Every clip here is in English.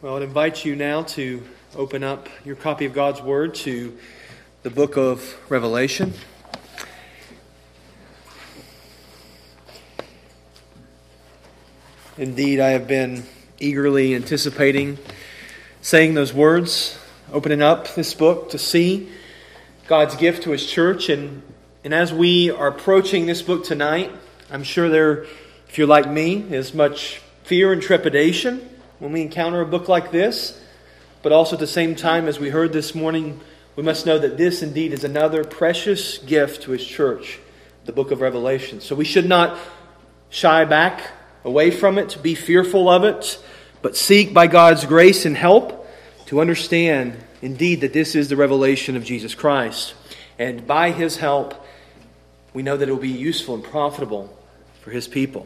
Well, I'd invite you now to open up your copy of God's Word to the book of Revelation. Indeed, I have been eagerly anticipating saying those words, opening up this book to see God's gift to His church. And as we are approaching this book tonight, I'm sure there, if you're like me, is much fear and trepidation when we encounter a book like this. But also at the same time, as we heard this morning, we must know that this indeed is another precious gift to His church, the book of Revelation. So we should not shy back away from it, to be fearful of it, but seek by God's grace and help to understand indeed that this is the revelation of Jesus Christ. And by His help, we know that it will be useful and profitable for His people.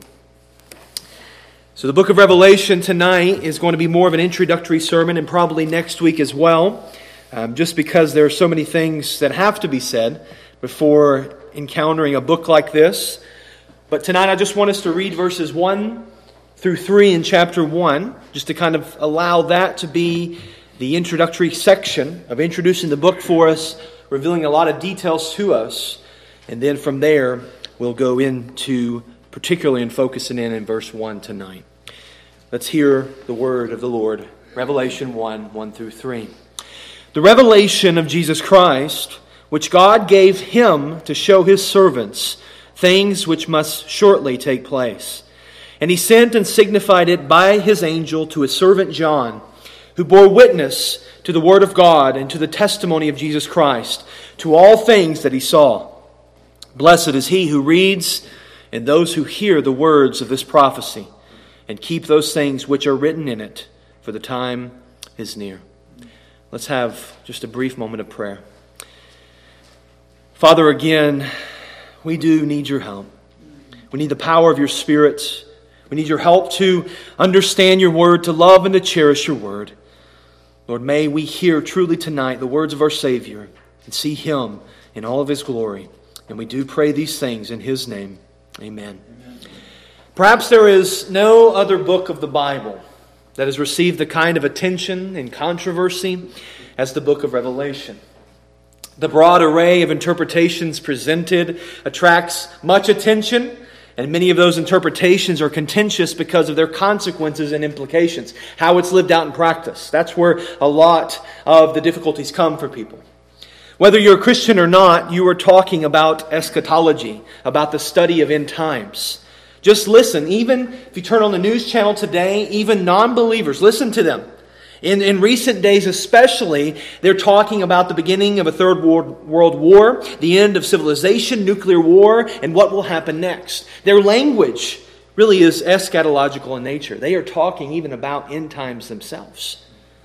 So the book of Revelation tonight is going to be more of an introductory sermon, and probably next week as well, just because there are so many things that have to be said before encountering a book like this. But tonight I just want us to read verses 1 through 3 in chapter 1, just to kind of allow that to be the introductory section of introducing the book for us, revealing a lot of details to us. And then from there, we'll go into particularly in focusing in verse 1 tonight. Let's hear the word of the Lord. Revelation 1 through 3. The revelation of Jesus Christ, which God gave Him to show His servants things which must shortly take place. And He sent and signified it by His angel to His servant John, who bore witness to the word of God and to the testimony of Jesus Christ, to all things that he saw. Blessed is he who reads and those who hear the words of this prophecy, and keep those things which are written in it, for the time is near. Let's have just a brief moment of prayer. Father, again, we do need your help. We need the power of your Spirit. We need your help to understand your word, to love and to cherish your word. Lord, may we hear truly tonight the words of our Savior and see Him in all of His glory. And we do pray these things in His name. Amen. Perhaps there is no other book of the Bible that has received the kind of attention and controversy as the book of Revelation. The broad array of interpretations presented attracts much attention, and many of those interpretations are contentious because of their consequences and implications, how it's lived out in practice. That's where a lot of the difficulties come for people. Whether you're a Christian or not, you are talking about eschatology, about the study of end times. Just listen, even if you turn on the news channel today, even non-believers, listen to them. In recent days especially, they're talking about the beginning of a third world war, the end of civilization, nuclear war, and what will happen next. Their language really is eschatological in nature. They are talking even about end times themselves.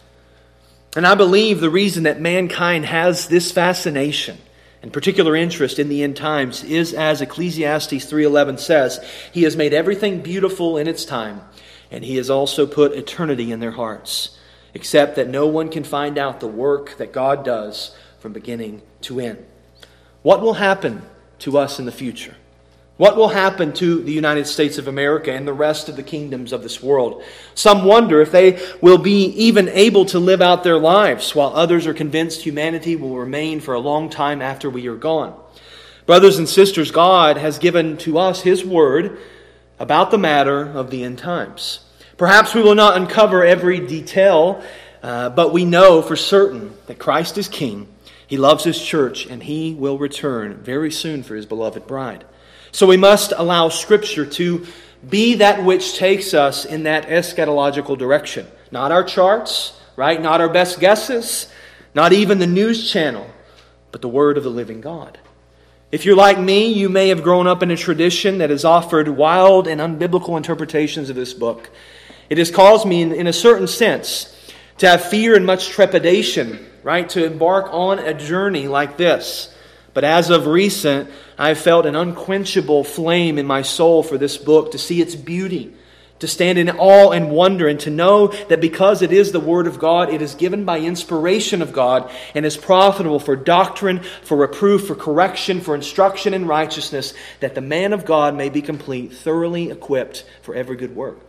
And I believe the reason that mankind has this fascination and particular interest in the end times is, as Ecclesiastes 3:11 says, He has made everything beautiful in its time, and He has also put eternity in their hearts, except that no one can find out the work that God does from beginning to end. What will happen to us in the future? What will happen to the United States of America and the rest of the kingdoms of this world? Some wonder if they will be even able to live out their lives, while others are convinced humanity will remain for a long time after we are gone. Brothers and sisters, God has given to us His word about the matter of the end times. Perhaps we will not uncover every detail, but we know for certain that Christ is King. He loves His church, and He will return very soon for His beloved bride. So we must allow Scripture to be that which takes us in that eschatological direction. Not our charts, right? Not our best guesses, not even the news channel, but the Word of the living God. If you're like me, you may have grown up in a tradition that has offered wild and unbiblical interpretations of this book. It has caused me, in a certain sense, to have fear and much trepidation, right? To embark on a journey like this. But as of recent, I have felt an unquenchable flame in my soul for this book, to see its beauty, to stand in awe and wonder, and to know that because it is the Word of God, it is given by inspiration of God and is profitable for doctrine, for reproof, for correction, for instruction in righteousness, that the man of God may be complete, thoroughly equipped for every good work.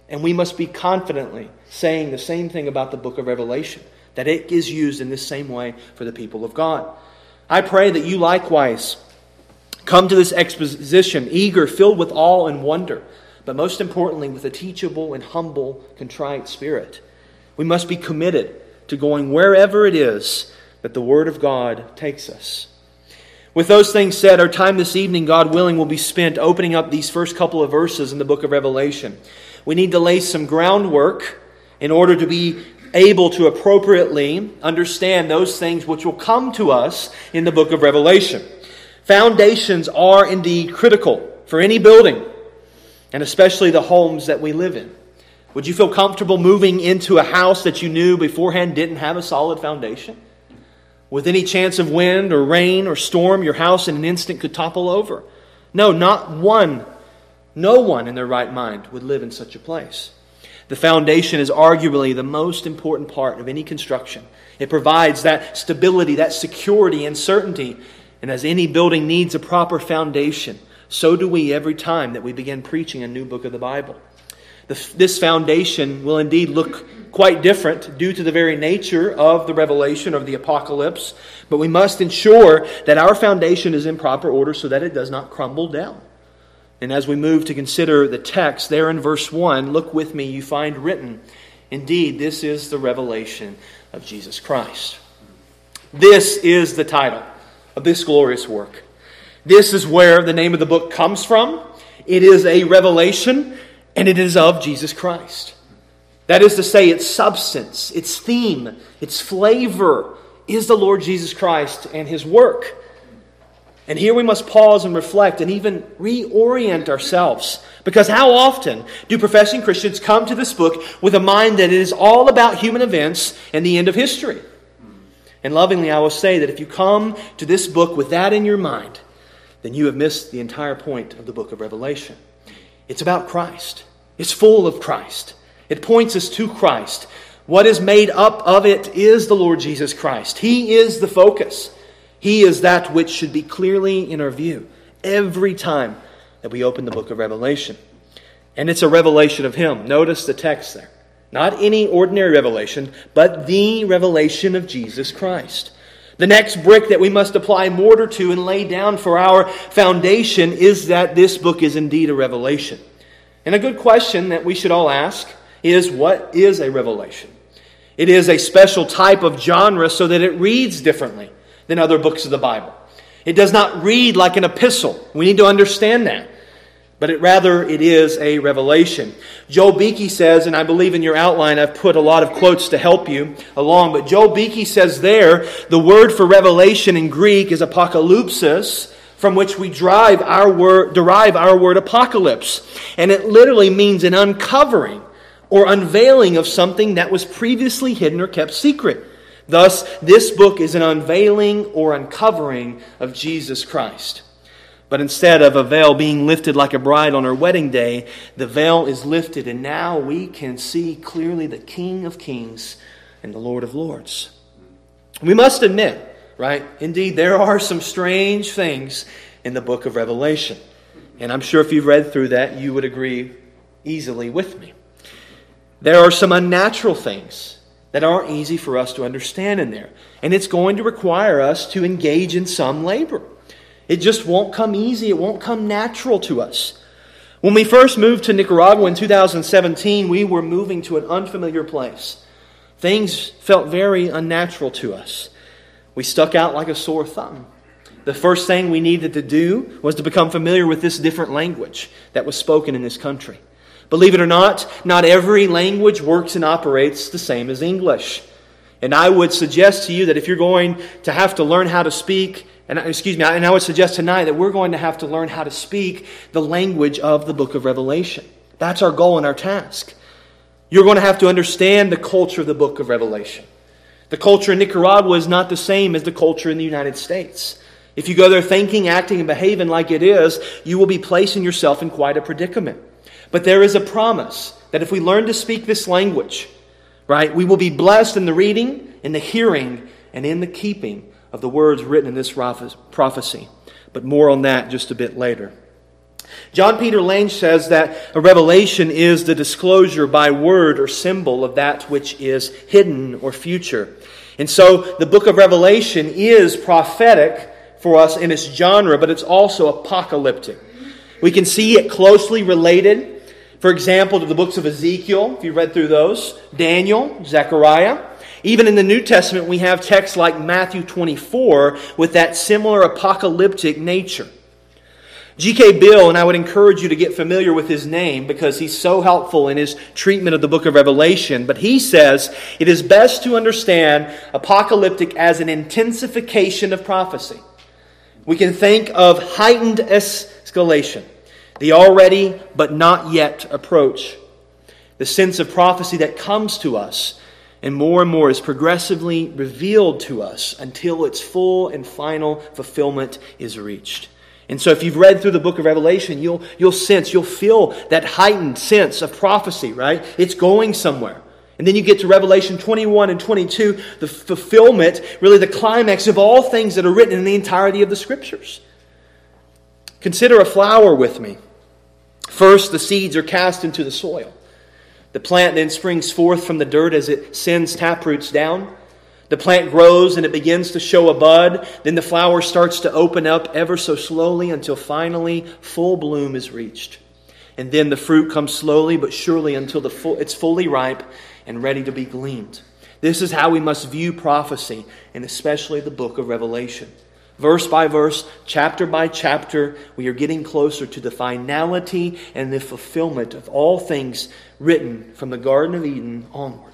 And we must be confidently saying the same thing about the book of Revelation, that it is used in this same way for the people of God. I pray that you likewise come to this exposition eager, filled with awe and wonder, but most importantly with a teachable and humble, contrite spirit. We must be committed to going wherever it is that the Word of God takes us. With those things said, our time this evening, God willing, will be spent opening up these first couple of verses in the book of Revelation. We need to lay some groundwork in order to be able to appropriately understand those things which will come to us in the book of Revelation. Foundations are indeed critical for any building, and especially the homes that we live in. Would you feel comfortable moving into a house that you knew beforehand didn't have a solid foundation? With any chance of wind or rain or storm, your house in an instant could topple over. No, not one. No one in their right mind would live in such a place. The foundation is arguably the most important part of any construction. It provides that stability, that security and certainty. And as any building needs a proper foundation, so do we every time that we begin preaching a new book of the Bible. This foundation will indeed look quite different due to the very nature of the revelation of the apocalypse, but we must ensure that our foundation is in proper order so that it does not crumble down. And as we move to consider the text, there in verse 1, look with me, you find written, indeed, this is the revelation of Jesus Christ. This is the title of this glorious work. This is where the name of the book comes from. It is a revelation, and it is of Jesus Christ. That is to say, its substance, its theme, its flavor is the Lord Jesus Christ and His work. And here we must pause and reflect and even reorient ourselves. Because how often do professing Christians come to this book with a mind that it is all about human events and the end of history? And lovingly I will say that if you come to this book with that in your mind, then you have missed the entire point of the book of Revelation. It's about Christ. It's full of Christ. It points us to Christ. What is made up of it is the Lord Jesus Christ. He is the focus. He is that which should be clearly in our view every time that we open the book of Revelation. And it's a revelation of Him. Notice the text there. Not any ordinary revelation, but the revelation of Jesus Christ. The next brick that we must apply mortar to and lay down for our foundation is that this book is indeed a revelation. And a good question that we should all ask is, what is a revelation? It is a special type of genre so that it reads differently than other books of the Bible. It does not read like an epistle. We need to understand that. But it is a revelation. Joel Beeke says, and I believe in your outline I've put a lot of quotes to help you along, but Joel Beeke says there, the word for revelation in Greek is apokalypsis, from which we derive our word apocalypse. And it literally means an uncovering or unveiling of something that was previously hidden or kept secret. Thus, this book is an unveiling or uncovering of Jesus Christ. But instead of a veil being lifted like a bride on her wedding day, the veil is lifted and now we can see clearly the King of Kings and the Lord of Lords. We must admit, right, indeed there are some strange things in the book of Revelation. And I'm sure if you've read through that, you would agree easily with me. There are some unnatural things that aren't easy for us to understand in there. And it's going to require us to engage in some labor. It just won't come easy. It won't come natural to us. When we first moved to Nicaragua in 2017, we were moving to an unfamiliar place. Things felt very unnatural to us. We stuck out like a sore thumb. The first thing we needed to do was to become familiar with this different language that was spoken in this country. Believe it or not every language works and operates the same as English. And I would suggest to you that if you're going to have to learn how to speak, and I would suggest tonight that we're going to have to learn how to speak the language of the book of Revelation. That's our goal and our task. You're going to have to understand the culture of the book of Revelation. The culture in Nicaragua is not the same as the culture in the United States. If you go there thinking, acting, and behaving like it is, you will be placing yourself in quite a predicament. But there is a promise that if we learn to speak this language, right, we will be blessed in the reading, in the hearing, and in the keeping of the words written in this prophecy. But more on that just a bit later. John Peter Lange says that a revelation is the disclosure by word or symbol of that which is hidden or future. And so the book of Revelation is prophetic for us in its genre, but it's also apocalyptic. We can see it closely related, for example, to the books of Ezekiel, if you read through those, Daniel, Zechariah. Even in the New Testament, we have texts like Matthew 24 with that similar apocalyptic nature. G.K. Bill, and I would encourage you to get familiar with his name because he's so helpful in his treatment of the book of Revelation, but he says it is best to understand apocalyptic as an intensification of prophecy. We can think of heightened escalation, the already but not yet approach, the sense of prophecy that comes to us and more is progressively revealed to us until its full and final fulfillment is reached. And so if you've read through the book of Revelation, you'll feel that heightened sense of prophecy, right? It's going somewhere. And then you get to Revelation 21 and 22, the fulfillment, really the climax of all things that are written in the entirety of the Scriptures. Consider a flower with me. First, the seeds are cast into the soil. The plant then springs forth from the dirt as it sends taproots down. The plant grows and it begins to show a bud. Then the flower starts to open up ever so slowly until finally full bloom is reached. And then the fruit comes slowly but surely until it's fully ripe and ready to be gleaned. This is how we must view prophecy, and especially the book of Revelation. Verse by verse, chapter by chapter, we are getting closer to the finality and the fulfillment of all things written from the Garden of Eden onward.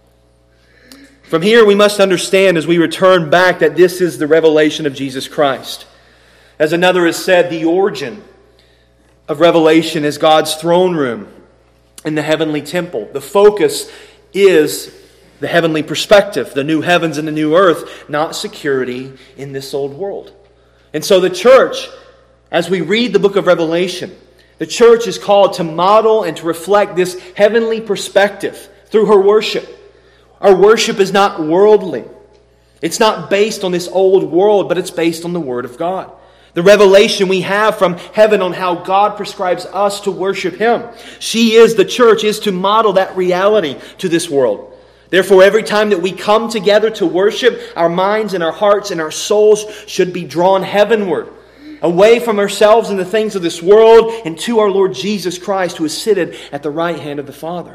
From here, we must understand as we return back that this is the revelation of Jesus Christ. As another has said, the origin of Revelation is God's throne room in the heavenly temple. The focus is the heavenly perspective, the new heavens and the new earth, not security in this old world. And so the church, as we read the book of Revelation, the church is called to model and to reflect this heavenly perspective through her worship. Our worship is not worldly. It's not based on this old world, but it's based on the Word of God. The revelation we have from heaven on how God prescribes us to worship Him. The church is to model that reality to this world. Therefore, every time that we come together to worship, our minds and our hearts and our souls should be drawn heavenward, away from ourselves and the things of this world, and to our Lord Jesus Christ, who is seated at the right hand of the Father.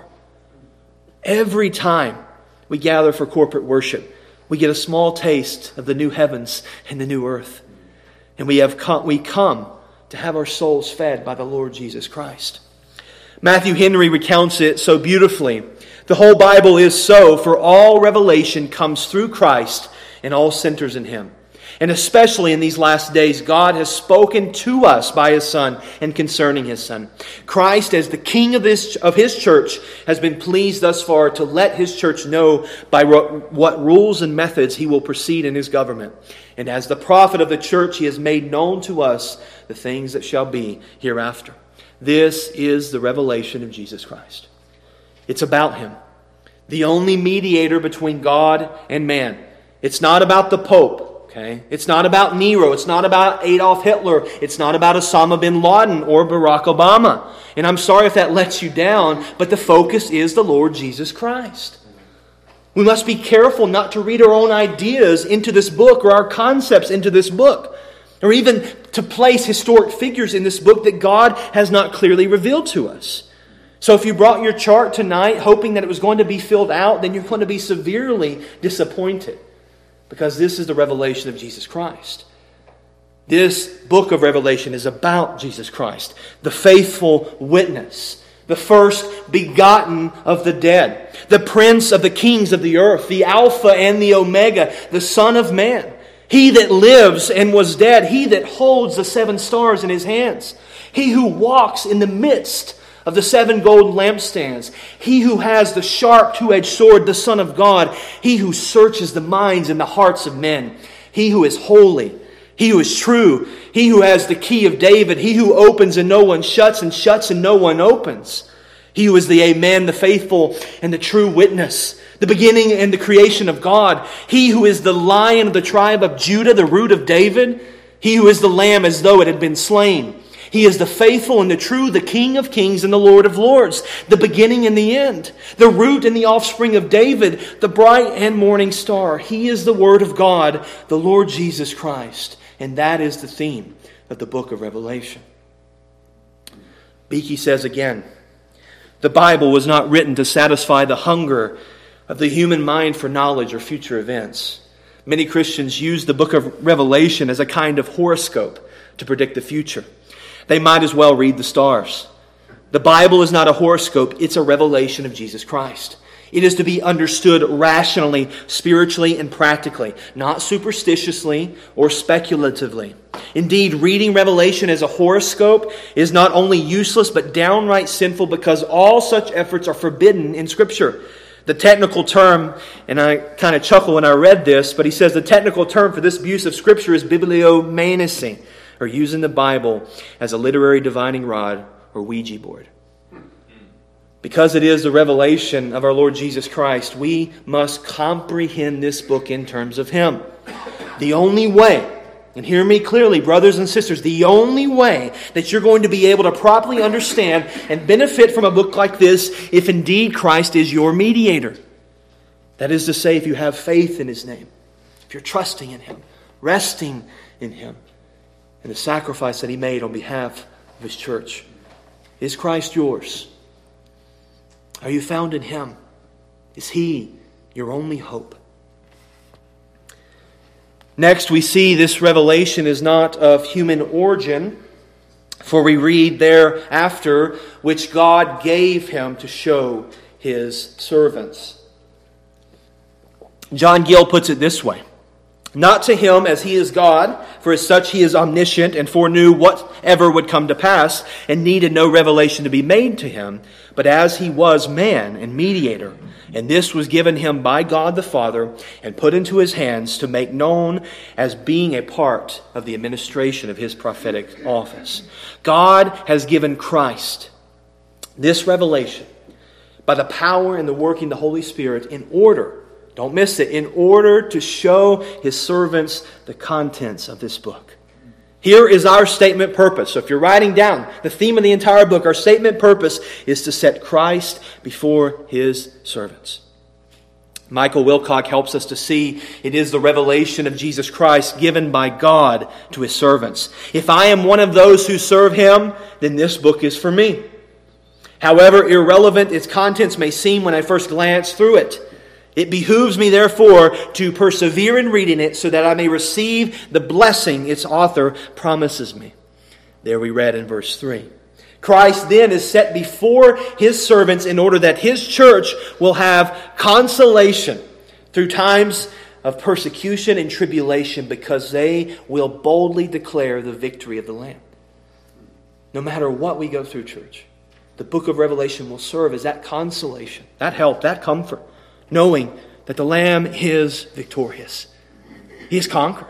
Every time we gather for corporate worship, we get a small taste of the new heavens and the new earth. And we come to have our souls fed by the Lord Jesus Christ. Matthew Henry recounts it so beautifully. The whole Bible is so, for all revelation comes through Christ and all centers in Him. And especially in these last days, God has spoken to us by His Son and concerning His Son. Christ, as the King of His church, has been pleased thus far to let His church know by what rules and methods He will proceed in His government. And as the prophet of the church, He has made known to us the things that shall be hereafter. This is the revelation of Jesus Christ. It's about Him, the only mediator between God and man. It's not about the Pope. Okay? It's not about Nero. It's not about Adolf Hitler. It's not about Osama bin Laden or Barack Obama. And I'm sorry if that lets you down, but the focus is the Lord Jesus Christ. We must be careful not to read our own ideas into this book or our concepts into this book, or even to place historic figures in this book that God has not clearly revealed to us. So if you brought your chart tonight hoping that it was going to be filled out, then you're going to be severely disappointed. Because this is the revelation of Jesus Christ. This book of Revelation is about Jesus Christ, the faithful witness, the first begotten of the dead, the Prince of the kings of the earth, the Alpha and the Omega, the Son of Man, He that lives and was dead, He that holds the 7 stars in His hands, He who walks in the midst of the 7 gold lampstands, He who has the sharp two-edged sword, the Son of God, He who searches the minds and the hearts of men, He who is holy, He who is true, He who has the key of David, He who opens and no one shuts, and shuts and no one opens, He who is the Amen, the faithful and the true witness, the beginning and the creation of God, He who is the Lion of the tribe of Judah, the root of David, He who is the Lamb as though it had been slain, He is the faithful and the true, the King of kings and the Lord of lords, the beginning and the end, the root and the offspring of David, the bright and morning star. He is the Word of God, the Lord Jesus Christ. And that is the theme of the book of Revelation. Beeke says again, the Bible was not written to satisfy the hunger of the human mind for knowledge or future events. Many Christians use the book of Revelation as a kind of horoscope to predict the future. They might as well read the stars. The Bible is not a horoscope, it's a revelation of Jesus Christ. It is to be understood rationally, spiritually, and practically, not superstitiously or speculatively. Indeed, reading Revelation as a horoscope is not only useless but downright sinful, because all such efforts are forbidden in Scripture. The technical term, and I kind of chuckle when I read this, but he says the technical term for this abuse of Scripture is bibliomancy, or using the Bible as a literary divining rod or Ouija board. Because it is the revelation of our Lord Jesus Christ, we must comprehend this book in terms of Him. The only way, and hear me clearly, brothers and sisters, the only way that you're going to be able to properly understand and benefit from a book like this, if indeed Christ is your mediator. That is to say, if you have faith in His name, if you're trusting in Him, resting in Him, and the sacrifice that He made on behalf of His church. Is Christ yours? Are you found in Him? Is He your only hope? Next, we see this revelation is not of human origin, for we read thereafter, which God gave Him to show His servants. John Gill puts it this way: not to Him as He is God, for as such He is omniscient and foreknew whatever would come to pass, and needed no revelation to be made to Him, but as He was man and mediator, and this was given Him by God the Father, and put into His hands to make known as being a part of the administration of His prophetic office. God has given Christ this revelation by the power and the working of the Holy Spirit in order, don't miss it, in order to show His servants the contents of this book. Here is our statement purpose. So if you're writing down the theme of the entire book, our statement purpose is to set Christ before His servants. Michael Wilcock helps us to see it is the revelation of Jesus Christ given by God to His servants. If I am one of those who serve Him, then this book is for me. However irrelevant its contents may seem when I first glance through it, it behooves me, therefore, to persevere in reading it so that I may receive the blessing its author promises me. There we read in verse 3. Christ then is set before His servants in order that His church will have consolation through times of persecution and tribulation, because they will boldly declare the victory of the Lamb. No matter what we go through, church, the book of Revelation will serve as that consolation, that help, that comfort, knowing that the Lamb is victorious. He has conquered.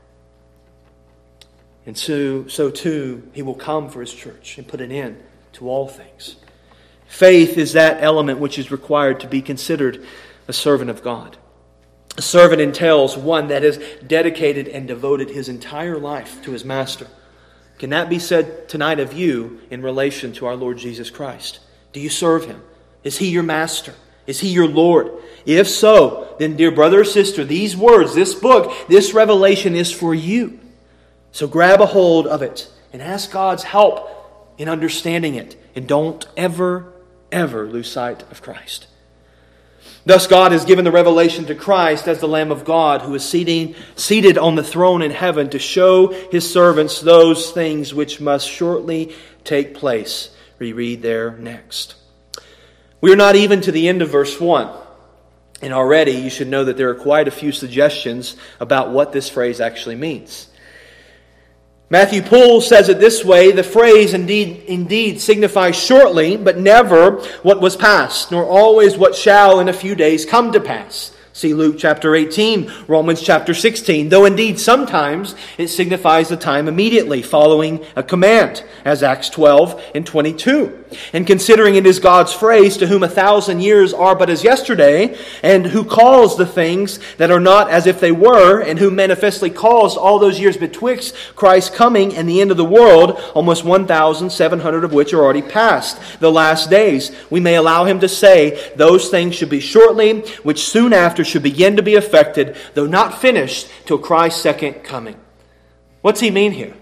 And so too, He will come for His church and put an end to all things. Faith is that element which is required to be considered a servant of God. A servant entails one that has dedicated and devoted his entire life to his master. Can that be said tonight of you in relation to our Lord Jesus Christ? Do you serve Him? Is He your master? Is He your Lord? If so, then dear brother or sister, these words, this book, this revelation is for you. So grab a hold of it and ask God's help in understanding it. And don't ever, ever lose sight of Christ. Thus God has given the revelation to Christ as the Lamb of God, who is seated on the throne in heaven to show His servants those things which must shortly take place. We read there next. We are not even to the end of verse 1. And already you should know that there are quite a few suggestions about what this phrase actually means. Matthew Poole says it this way: the phrase indeed signifies shortly, but never what was past, nor always what shall in a few days come to pass. See Luke chapter 18, Romans chapter 16, though indeed sometimes it signifies the time immediately following a command, as Acts 12 and 22. And considering it is God's phrase, to whom 1,000 years are but as yesterday, and who calls the things that are not as if they were, and who manifestly caused all those years betwixt Christ's coming and the end of the world, almost 1,700 of which are already past, the last days, we may allow him to say, those things should be shortly, which soon after should begin to be effected, though not finished till Christ's second coming. What's he mean here?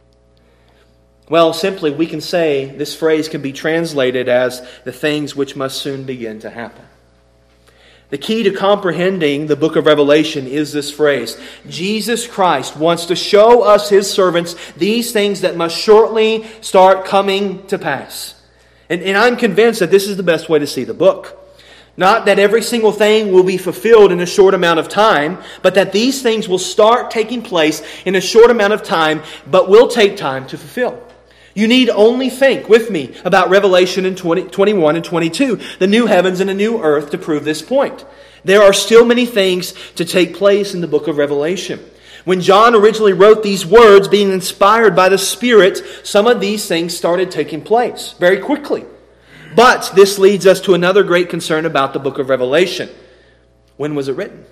Well, simply we can say this phrase can be translated as the things which must soon begin to happen. The key to comprehending the book of Revelation is this phrase. Jesus Christ wants to show us His servants these things that must shortly start coming to pass. And I'm convinced that this is the best way to see the book. Not that every single thing will be fulfilled in a short amount of time, but that these things will start taking place in a short amount of time, but will take time to fulfill. You need only think with me about Revelation in 21 and 22, the new heavens and a new earth, to prove this point. There are still many things to take place in the book of Revelation. When John originally wrote these words, being inspired by the Spirit, some of these things started taking place very quickly. But this leads us to another great concern about the book of Revelation. When was it written?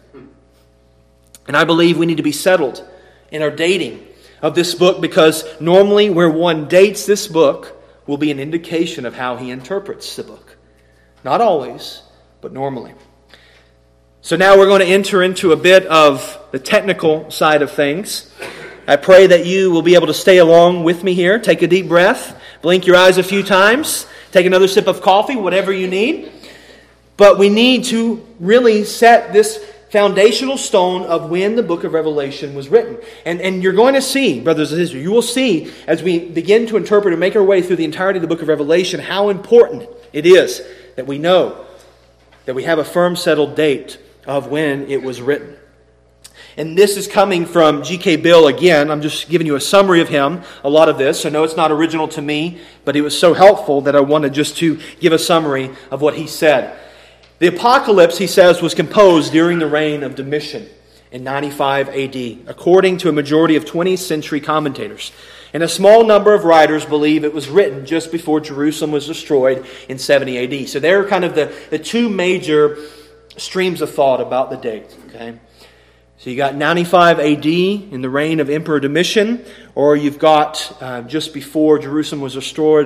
And I believe we need to be settled in our dating of this book, because normally where one dates this book will be an indication of how he interprets the book. Not always, but normally. So now we're going to enter into a bit of the technical side of things. I pray that you will be able to stay along with me here. Take a deep breath. Blink your eyes a few times. Take another sip of coffee, whatever you need. But we need to really set this foundational stone of when the book of Revelation was written. And you're going to see, brothers and sisters, you will see as we begin to interpret and make our way through the entirety of the book of Revelation how important it is that we know that we have a firm settled date of when it was written. And this is coming from G.K. Bill again. I'm just giving you a summary of him, a lot of this. I know it's not original to me, but it was so helpful that I wanted just to give a summary of what he said. The Apocalypse, he says, was composed during the reign of Domitian in 95 AD, according to a majority of 20th century commentators. And a small number of writers believe it was written just before Jerusalem was destroyed in 70 AD. So there are kind of the two major streams of thought about the date. Okay? So you got 95 AD in the reign of Emperor Domitian, or you've got just before Jerusalem was destroyed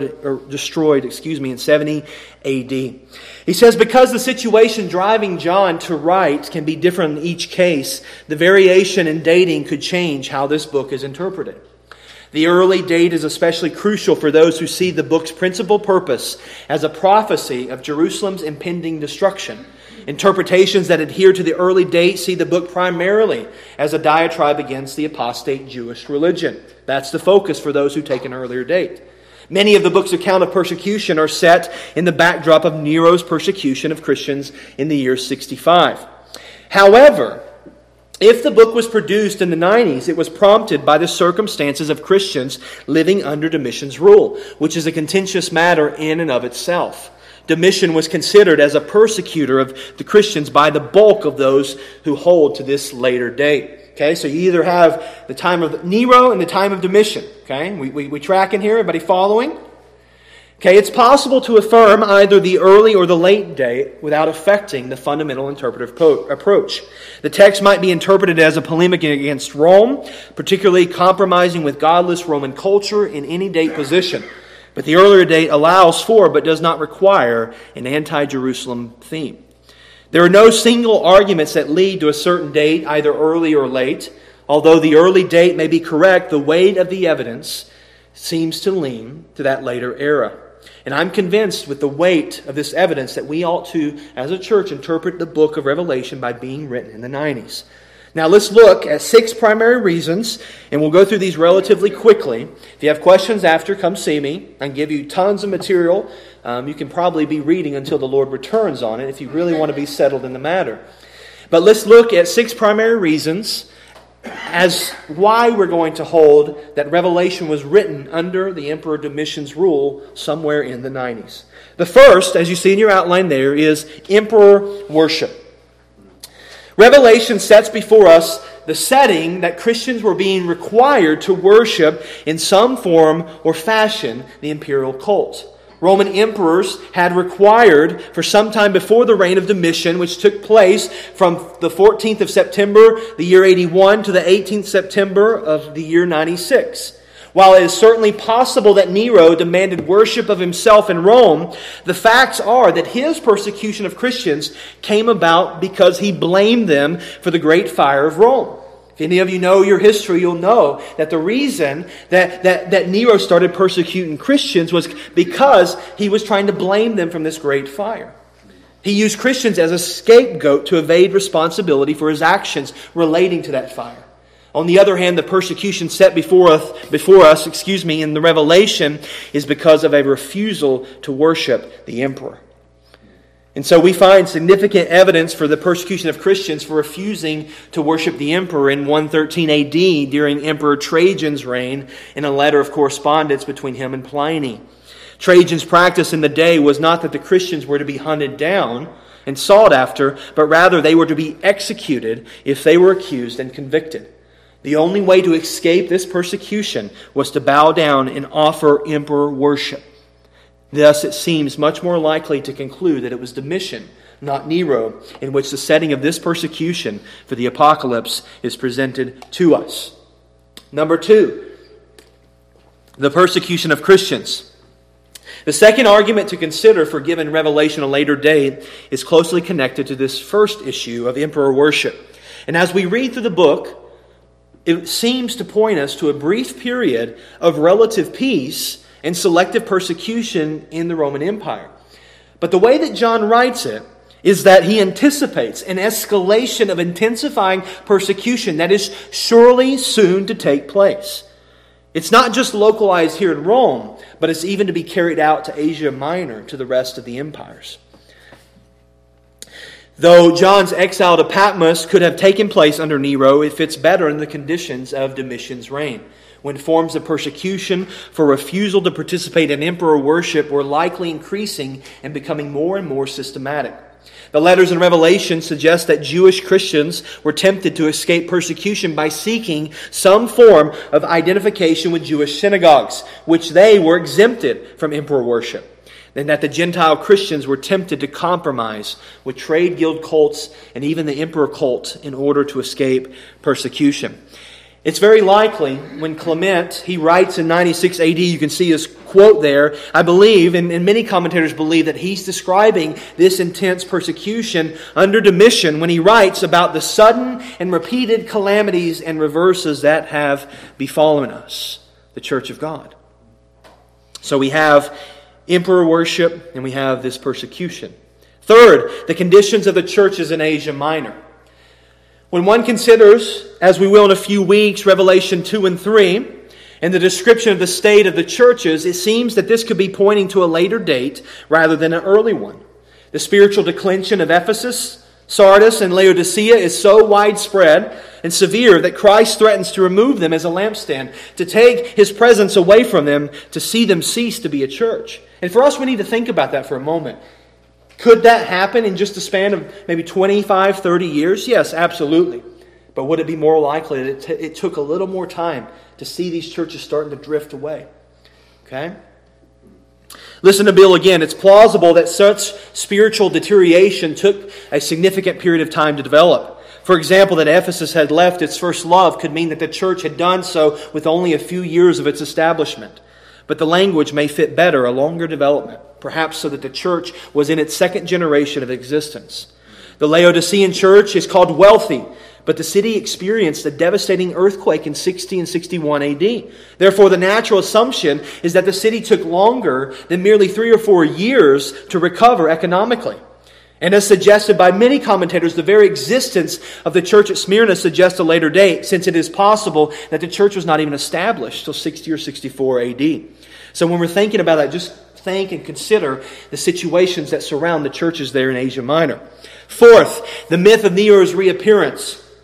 in 70 AD. He says, because the situation driving John to write can be different in each case, the variation in dating could change how this book is interpreted. The early date is especially crucial for those who see the book's principal purpose as a prophecy of Jerusalem's impending destruction. Interpretations that adhere to the early date see the book primarily as a diatribe against the apostate Jewish religion. That's the focus for those who take an earlier date. Many of the book's account of persecution are set in the backdrop of Nero's persecution of Christians in the year 65. However, if the book was produced in the 90s, it was prompted by the circumstances of Christians living under Domitian's rule, which is a contentious matter in and of itself. Domitian was considered as a persecutor of the Christians by the bulk of those who hold to this later date. Okay, so you either have the time of Nero and the time of Domitian. Okay, we tracking here? Everybody following? Okay, it's possible to affirm either the early or the late date without affecting the fundamental interpretive approach. The text might be interpreted as a polemic against Rome, particularly compromising with godless Roman culture in any date position. But the earlier date allows for, but does not require, an anti-Jerusalem theme. There are no single arguments that lead to a certain date, either early or late. Although the early date may be correct, the weight of the evidence seems to lean to that later era. And I'm convinced with the weight of this evidence that we ought to, as a church, interpret the book of Revelation by being written in the 90s. Now let's look at 6 primary reasons, and we'll go through these relatively quickly. If you have questions after, come see me. I can give you tons of material. You can probably be reading until the Lord returns on it if you really want to be settled in the matter. But let's look at 6 primary reasons as why we're going to hold that Revelation was written under the Emperor Domitian's rule somewhere in the 90s. The first, as you see in your outline there, is emperor worship. Revelation sets before us the setting that Christians were being required to worship in some form or fashion the imperial cult. Roman emperors had required for some time before the reign of Domitian, which took place from the 14th of September, the year 81, to the 18th September of the year 96. While it is certainly possible that Nero demanded worship of himself in Rome, the facts are that his persecution of Christians came about because he blamed them for the great fire of Rome. If any of you know your history, you'll know that the reason that Nero started persecuting Christians was because he was trying to blame them from this great fire. He used Christians as a scapegoat to evade responsibility for his actions relating to that fire. On the other hand, the persecution set before us, in the Revelation is because of a refusal to worship the emperor. And so we find significant evidence for the persecution of Christians for refusing to worship the emperor in 113 AD during Emperor Trajan's reign in a letter of correspondence between him and Pliny. Trajan's practice in the day was not that the Christians were to be hunted down and sought after, but rather they were to be executed if they were accused and convicted. The only way to escape this persecution was to bow down and offer emperor worship. Thus, it seems much more likely to conclude that it was Domitian, not Nero, in which the setting of this persecution for the apocalypse is presented to us. Number 2, the persecution of Christians. The second argument to consider for giving Revelation a later date is closely connected to this first issue of emperor worship. And as we read through the book, it seems to point us to a brief period of relative peace and selective persecution in the Roman Empire. But the way that John writes it is that he anticipates an escalation of intensifying persecution that is surely soon to take place. It's not just localized here in Rome, but it's even to be carried out to Asia Minor, to the rest of the empires. Though John's exile to Patmos could have taken place under Nero, it fits better in the conditions of Domitian's reign, when forms of persecution for refusal to participate in emperor worship were likely increasing and becoming more and more systematic. The letters in Revelation suggest that Jewish Christians were tempted to escape persecution by seeking some form of identification with Jewish synagogues, which they were exempted from emperor worship. And that the Gentile Christians were tempted to compromise with trade guild cults and even the emperor cult in order to escape persecution. It's very likely when Clement, he writes in 96 AD, you can see his quote there, I believe, and many commentators believe that he's describing this intense persecution under Domitian when he writes about the sudden and repeated calamities and reverses that have befallen us, the Church of God. So we have emperor worship, and we have this persecution. Third, the conditions of the churches in Asia Minor. When one considers, as we will in a few weeks, Revelation 2 and 3, and the description of the state of the churches, it seems that this could be pointing to a later date rather than an early one. The spiritual declension of Ephesus, Sardis, and Laodicea is so widespread and severe that Christ threatens to remove them as a lampstand, to take His presence away from them, to see them cease to be a church. And for us, we need to think about that for a moment. Could that happen in just a span of maybe 25, 30 years? Yes, absolutely. But would it be more likely that it took a little more time to see these churches starting to drift away? Okay? Listen to Bill again. It's plausible that such spiritual deterioration took a significant period of time to develop. For example, that Ephesus had left its first love could mean that the church had done so with only a few years of its establishment. But the language may fit better, a longer development, perhaps so that the church was in its second generation of existence. The Laodicean church is called wealthy, but the city experienced a devastating earthquake in 60 and 61 AD. Therefore, the natural assumption is that the city took longer than merely 3 or 4 years to recover economically. And as suggested by many commentators, the very existence of the church at Smyrna suggests a later date, since it is possible that the church was not even established till 60 or 64 AD. So when we're thinking about that, just think and consider the situations that surround the churches there in Asia Minor. Fourth, the myth of Nero's reappearance.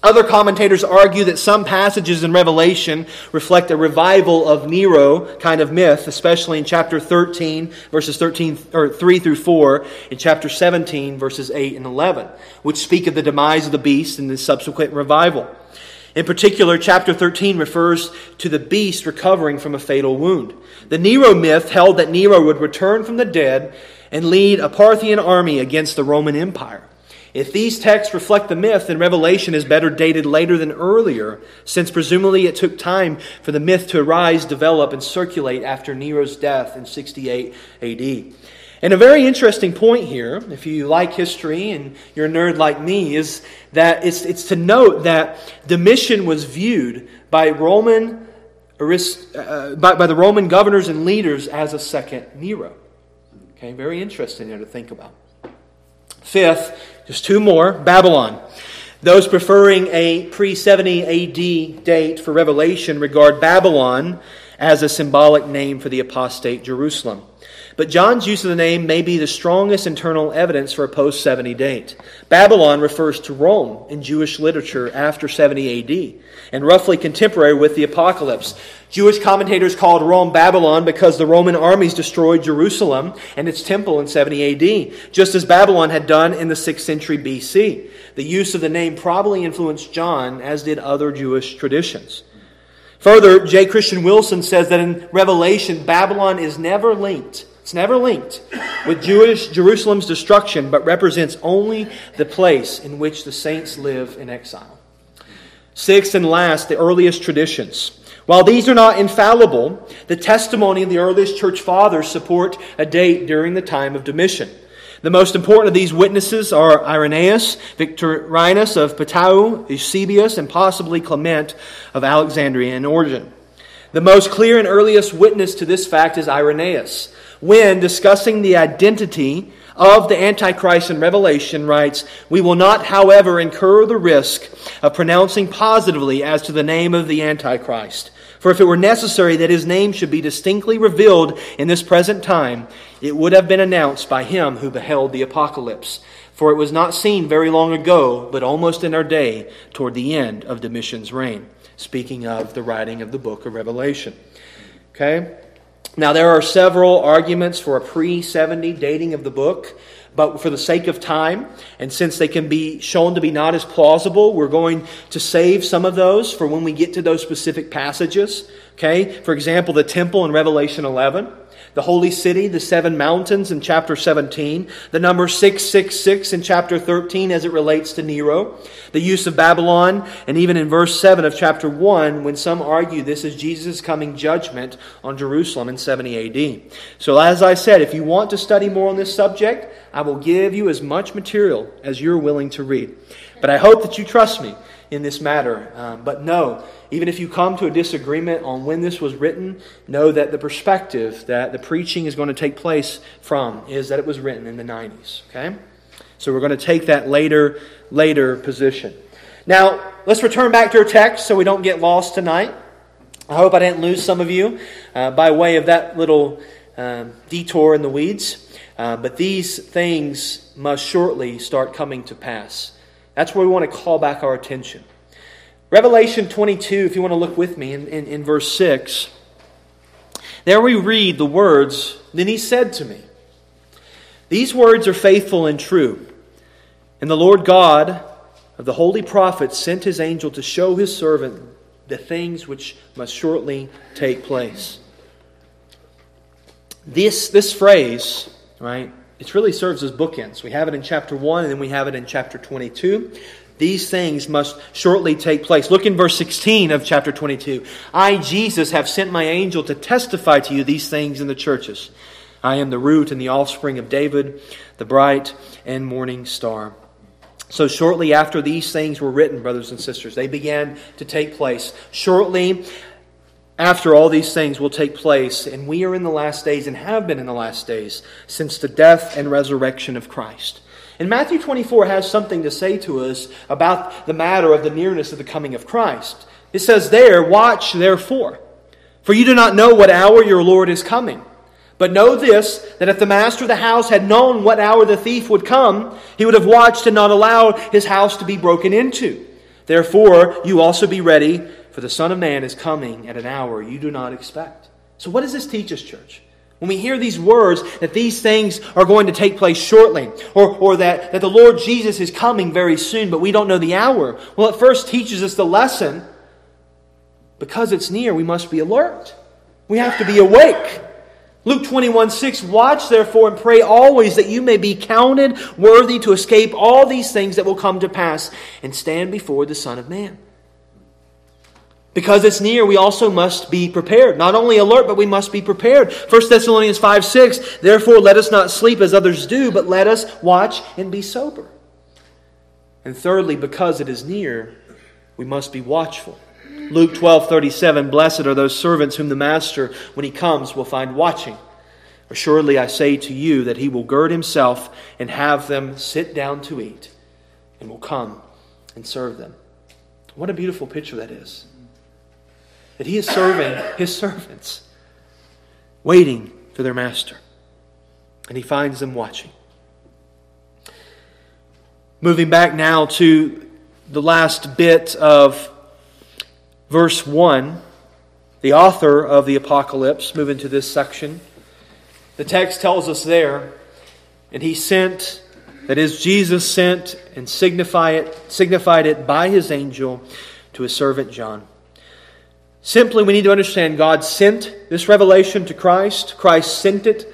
Other commentators argue that some passages in Revelation reflect a revival of Nero kind of myth, especially in chapter 13, verses 3 through 4, and chapter 17, verses 8 and 11, which speak of the demise of the beast and the subsequent revival. In particular, chapter 13 refers to the beast recovering from a fatal wound. The Nero myth held that Nero would return from the dead and lead a Parthian army against the Roman Empire. If these texts reflect the myth, then Revelation is better dated later than earlier, since presumably it took time for the myth to arise, develop, and circulate after Nero's death in 68 AD. And a very interesting point here, if you like history and you're a nerd like me, is that it's to note that Domitian was viewed by the Roman governors and leaders as a second Nero. Okay, very interesting there to think about. Fifth, just two more, Babylon. Those preferring a pre-70 AD date for Revelation regard Babylon as a symbolic name for the apostate Jerusalem. But John's use of the name may be the strongest internal evidence for a post-70 date. Babylon refers to Rome in Jewish literature after 70 AD, and roughly contemporary with the apocalypse. Jewish commentators called Rome Babylon because the Roman armies destroyed Jerusalem and its temple in 70 AD, just as Babylon had done in the 6th century BC. The use of the name probably influenced John, as did other Jewish traditions. Further, J. Christian Wilson says that in Revelation, Babylon is never linked. It's never linked with Jewish Jerusalem's destruction, but represents only the place in which the saints live in exile. Sixth and last, the earliest traditions. While these are not infallible, the testimony of the earliest church fathers support a date during the time of Domitian. The most important of these witnesses are Irenaeus, Victorinus of Patau, Eusebius, and possibly Clement of Alexandria and Origen. The most clear and earliest witness to this fact is Irenaeus, when discussing the identity of the Antichrist in Revelation, writes, "We will not, however, incur the risk of pronouncing positively as to the name of the Antichrist. For if it were necessary that his name should be distinctly revealed in this present time, it would have been announced by him who beheld the apocalypse. For it was not seen very long ago, but almost in our day, toward the end of Domitian's reign." Speaking of the writing of the book of Revelation. Okay? Now, there are several arguments for a pre-70 dating of the book, but for the sake of time, and since they can be shown to be not as plausible, we're going to save some of those for when we get to those specific passages. Okay? For example, the temple in Revelation 11, the holy city, the 7 mountains in chapter 17, the number 666 in chapter 13 as it relates to Nero, the use of Babylon, and even in verse 7 of chapter 1 when some argue this is Jesus' coming judgment on Jerusalem in 70 AD. So as I said, if you want to study more on this subject, I will give you as much material as you're willing to read. But I hope that you trust me in this matter. But know, even if you come to a disagreement on when this was written, know that the perspective that the preaching is going to take place from is that it was written in the 90s. Okay? So we're going to take that later position. Now, let's return back to our text so we don't get lost tonight. I hope I didn't lose some of you by way of that little detour in the weeds. But these things must shortly start coming to pass. That's where we want to call back our attention. Revelation 22, if you want to look with me in verse 6, there we read the words, "Then he said to me, these words are faithful and true. And the Lord God of the holy prophets sent his angel to show his servant the things which must shortly take place." This phrase, right, it really serves as bookends. We have it in chapter 1 and then we have it in chapter 22. These things must shortly take place. Look in verse 16 of chapter 22. "I, Jesus, have sent my angel to testify to you these things in the churches. I am the root and the offspring of David, the bright and morning star." So shortly after these things were written, brothers and sisters, they began to take place. Shortly after all these things will take place, and we are in the last days and have been in the last days since the death and resurrection of Christ. And Matthew 24 has something to say to us about the matter of the nearness of the coming of Christ. It says there, "Watch therefore, for you do not know what hour your Lord is coming. But know this, that if the master of the house had known what hour the thief would come, he would have watched and not allowed his house to be broken into. Therefore, you also be ready, for the Son of Man is coming at an hour you do not expect. So what does this teach us, church? When we hear these words, that these things are going to take place shortly, or that the Lord Jesus is coming very soon, but we don't know the hour. Well, it first teaches us the lesson. Because it's near, we must be alert. We have to be awake. Luke 21:6, watch therefore and pray always that you may be counted worthy to escape all these things that will come to pass and stand before the Son of Man. Because it's near, we also must be prepared. Not only alert, but we must be prepared. 1 Thessalonians 5:6, therefore let us not sleep as others do, but let us watch and be sober. And thirdly, because it is near, we must be watchful. Luke 12:37, blessed are those servants whom the master, when he comes, will find watching. Assuredly I say to you that he will gird himself and have them sit down to eat, and will come and serve them. What a beautiful picture that is. That he is serving his servants, waiting for their master. And he finds them watching. Moving back now to the last bit of Verse 1, the author of the Apocalypse, move into this section. The text tells us there, and he sent, that is, Jesus sent and signified it by his angel to his servant John. Simply, we need to understand God sent this revelation to Christ. Christ sent it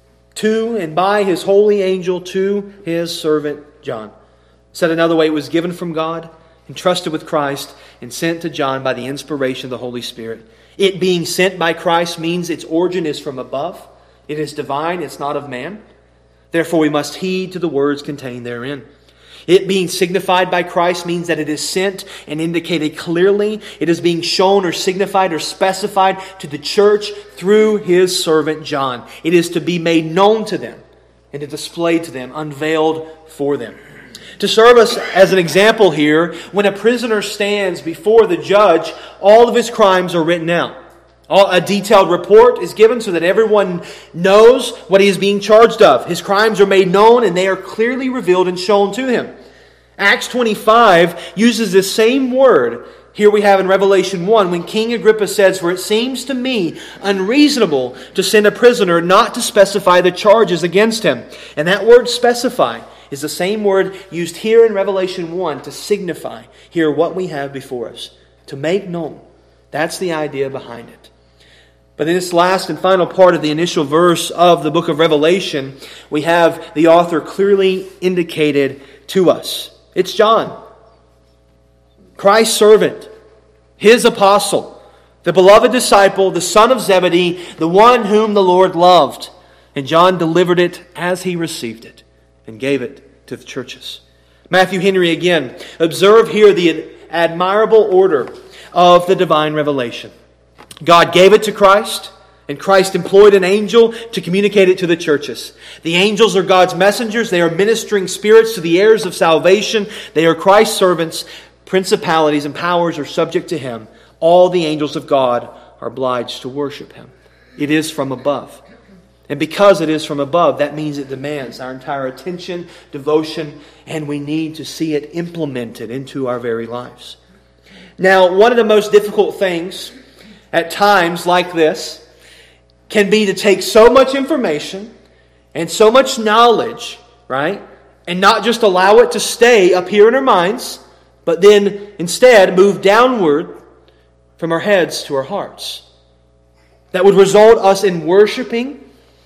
to and by his holy angel to his servant John. Said another way, it was given from God, entrusted with Christ, and sent to John by the inspiration of the Holy Spirit. It being sent by Christ means its origin is from above. It is divine, it's not of man. Therefore we must heed to the words contained therein. It being signified by Christ means that it is sent and indicated clearly. It is being shown or signified or specified to the church through his servant John. It is to be made known to them and to display to them, unveiled for them. To serve us as an example here, when a prisoner stands before the judge, all of his crimes are written out. A detailed report is given so that everyone knows what he is being charged of. His crimes are made known and they are clearly revealed and shown to him. Acts 25 uses this same word. Here we have in Revelation 1 when King Agrippa says, for it seems to me unreasonable to send a prisoner not to specify the charges against him. And that word specify is the same word used here in Revelation 1 to signify here what we have before us, to make known. That's the idea behind it. But in this last and final part of the initial verse of the book of Revelation, we have the author clearly indicated to us. It's John, Christ's servant, his apostle, the beloved disciple, the son of Zebedee, the one whom the Lord loved. And John delivered it as he received it and gave it to the churches. Matthew Henry again. Observe here the admirable order of the divine revelation. God gave it to Christ, and Christ employed an angel to communicate it to the churches. The angels are God's messengers. They are ministering spirits to the heirs of salvation. They are Christ's servants. Principalities and powers are subject to him. All the angels of God are obliged to worship him. It is from above. And because it is from above, that means it demands our entire attention, devotion, and we need to see it implemented into our very lives. Now, one of the most difficult things at times like this can be to take so much information and so much knowledge, right? And not just allow it to stay up here in our minds, but then instead move downward from our heads to our hearts. That would result us in worshiping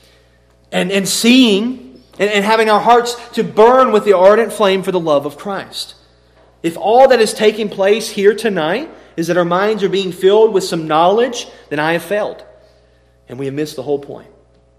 and seeing and having our hearts to burn with the ardent flame for the love of Christ. If all that is taking place here tonight is that our minds are being filled with some knowledge, then I have failed. And we have missed the whole point.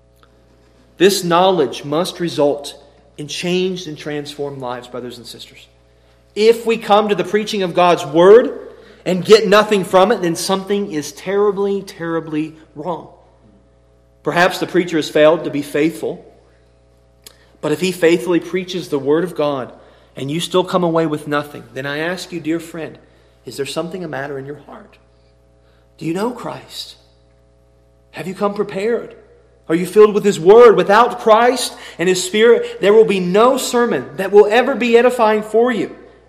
This knowledge must result in changed and transformed lives, brothers and sisters. If we come to the preaching of God's Word and get nothing from it, then something is terribly, terribly wrong. Perhaps the preacher has failed to be faithful. But if he faithfully preaches the Word of God and you still come away with nothing, then I ask you, dear friend, is there something a matter in your heart? Do you know Christ? Have you come prepared? Are you filled with His Word? Without Christ and His Spirit, there will be no sermon that will ever be edifying for you.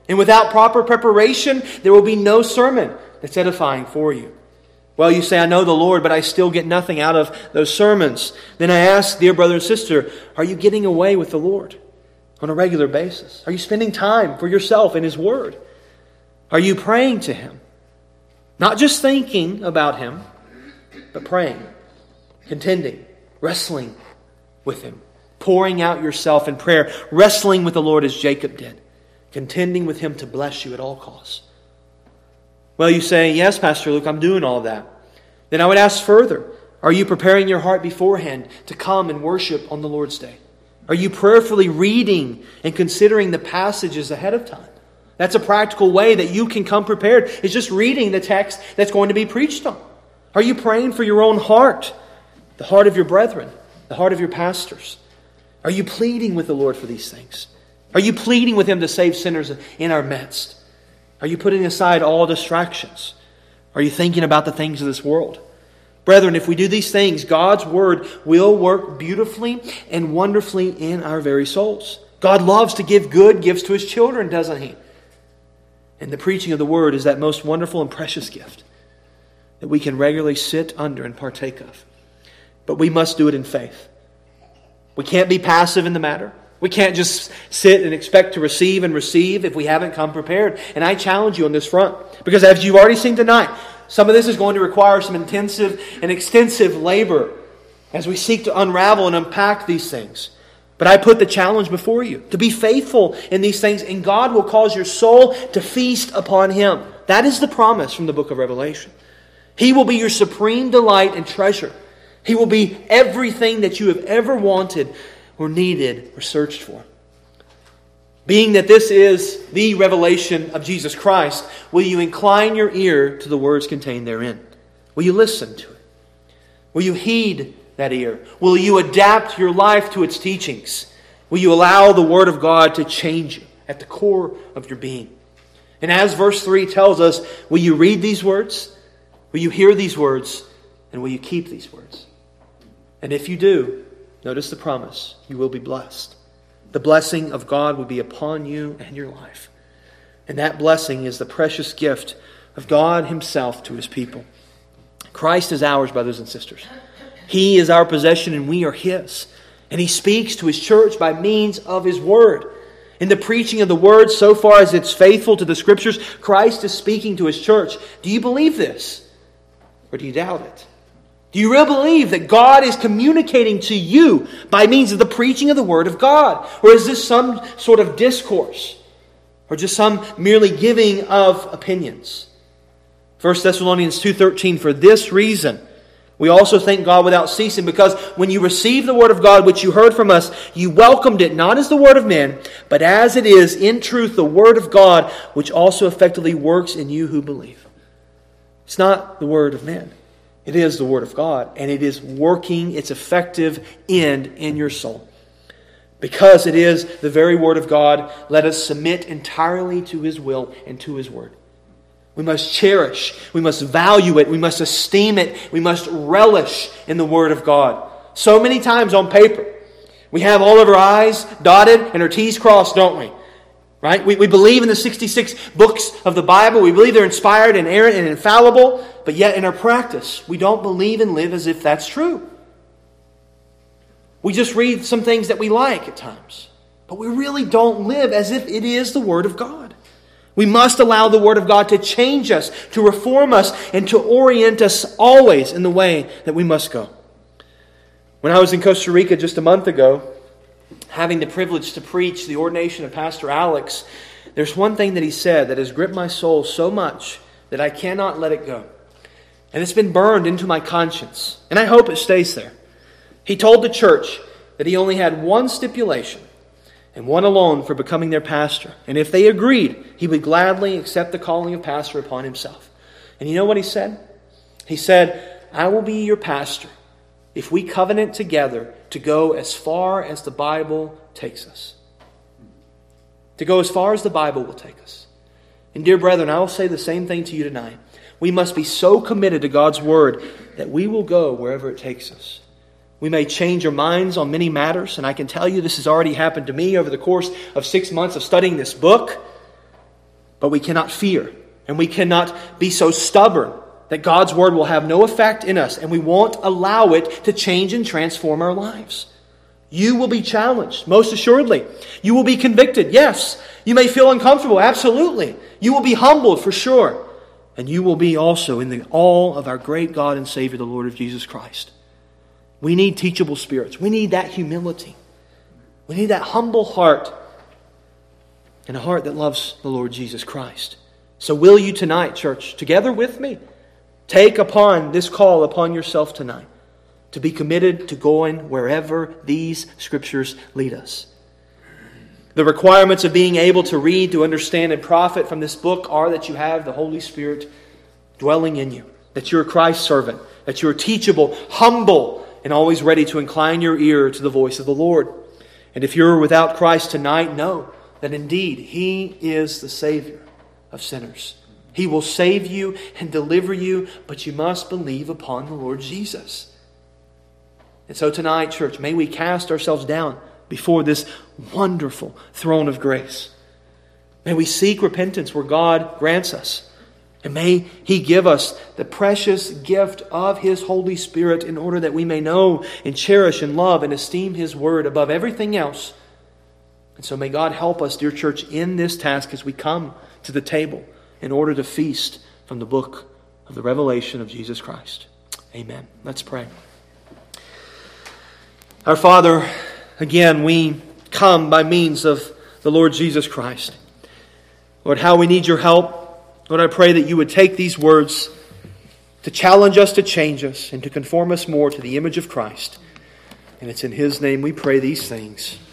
And without proper preparation, there will be no sermon that's edifying for you. Well, you say, I know the Lord, but I still get nothing out of those sermons. Then I ask, dear brother and sister, are you getting away with the Lord on a regular basis? Are you spending time for yourself in His Word? Are you praying to Him? Not just thinking about Him, but praying, contending, wrestling with Him, pouring out yourself in prayer, wrestling with the Lord as Jacob did, contending with Him to bless you at all costs. Well, you say, yes, Pastor Luke, I'm doing all of that. Then I would ask further, are you preparing your heart beforehand to come and worship on the Lord's Day? Are you prayerfully reading and considering the passages ahead of time? That's a practical way that you can come prepared, is just reading the text that's going to be preached on. Are you praying for your own heart, the heart of your brethren, the heart of your pastors? Are you pleading with the Lord for these things? Are you pleading with Him to save sinners in our midst? Are you putting aside all distractions? Are you thinking about the things of this world? Brethren, if we do these things, God's Word will work beautifully and wonderfully in our very souls. God loves to give good gifts to His children, doesn't He? And the preaching of the Word is that most wonderful and precious gift that we can regularly sit under and partake of. But we must do it in faith. We can't be passive in the matter. We can't just sit and expect to receive if we haven't come prepared. And I challenge you on this front. Because as you've already seen tonight, some of this is going to require some intensive and extensive labor as we seek to unravel and unpack these things. But I put the challenge before you to be faithful in these things, and God will cause your soul to feast upon Him. That is the promise from the book of Revelation. He will be your supreme delight and treasure. He will be everything that you have ever wanted or needed or searched for. Being that this is the revelation of Jesus Christ, will you incline your ear to the words contained therein? Will you listen to it? Will you heed that ear? Will you adapt your life to its teachings? Will you allow the Word of God to change you at the core of your being? And as verse 3 tells us, will you read these words? Will you hear these words? And will you keep these words? And if you do, notice the promise, you will be blessed. The blessing of God will be upon you and your life. And that blessing is the precious gift of God Himself to His people. Christ is ours, brothers and sisters. He is our possession and we are His. And He speaks to His church by means of His Word. In the preaching of the Word, so far as it's faithful to the Scriptures, Christ is speaking to His church. Do you believe this? Or do you doubt it? Do you really believe that God is communicating to you by means of the preaching of the Word of God? Or is this some sort of discourse? Or just some merely giving of opinions? 1 Thessalonians 2:13, for this reason, we also thank God without ceasing, because when you received the Word of God which you heard from us, you welcomed it not as the word of men, but as it is in truth the Word of God, which also effectively works in you who believe. It's not the word of men. It is the Word of God, and it is working its effective end in your soul. Because it is the very Word of God, let us submit entirely to His will and to His Word. We must cherish, we must value it, we must esteem it, we must relish in the Word of God. So many times on paper, we have all of our I's dotted and our T's crossed, don't we? Right? We believe in the 66 books of the Bible. We believe they're inspired, inerrant, and infallible. But yet in our practice, we don't believe and live as if that's true. We just read some things that we like at times. But we really don't live as if it is the Word of God. We must allow the Word of God to change us, to reform us, and to orient us always in the way that we must go. When I was in Costa Rica just a month ago, having the privilege to preach the ordination of Pastor Alex, there's one thing that he said that has gripped my soul so much that I cannot let it go. And it's been burned into my conscience. And I hope it stays there. He told the church that he only had one stipulation, and one alone, for becoming their pastor. And if they agreed, he would gladly accept the calling of pastor upon himself. And you know what he said? He said, I will be your pastor if we covenant together to go as far as the Bible takes us. To go as far as the Bible will take us. And dear brethren, I will say the same thing to you tonight. We must be so committed to God's Word that we will go wherever it takes us. We may change our minds on many matters, and I can tell you this has already happened to me over the course of 6 months of studying this book. But we cannot fear, and we cannot be so stubborn that God's Word will have no effect in us, and we won't allow it to change and transform our lives. You will be challenged, most assuredly. You will be convicted, yes. You may feel uncomfortable, absolutely. You will be humbled, for sure. And you will be also in the awe of our great God and Savior, the Lord of Jesus Christ. We need teachable spirits. We need that humility. We need that humble heart, and a heart that loves the Lord Jesus Christ. So will you tonight, church, together with me, take upon this call upon yourself tonight to be committed to going wherever these Scriptures lead us. The requirements of being able to read, to understand, and profit from this book are that you have the Holy Spirit dwelling in you, that you're Christ's servant, that you're teachable, humble, and always ready to incline your ear to the voice of the Lord. And if you're without Christ tonight, know that indeed He is the Savior of sinners. He will save you and deliver you, but you must believe upon the Lord Jesus. And so tonight, church, may we cast ourselves down before this wonderful throne of grace. May we seek repentance where God grants us. And may He give us the precious gift of His Holy Spirit in order that we may know and cherish and love and esteem His Word above everything else. And so may God help us, dear church, in this task as we come to the table in order to feast from the book of the revelation of Jesus Christ. Amen. Let's pray. Our Father, again, we come by means of the Lord Jesus Christ. Lord, how we need your help. Lord, I pray that you would take these words to challenge us, to change us, and to conform us more to the image of Christ. And it's in His name we pray these things.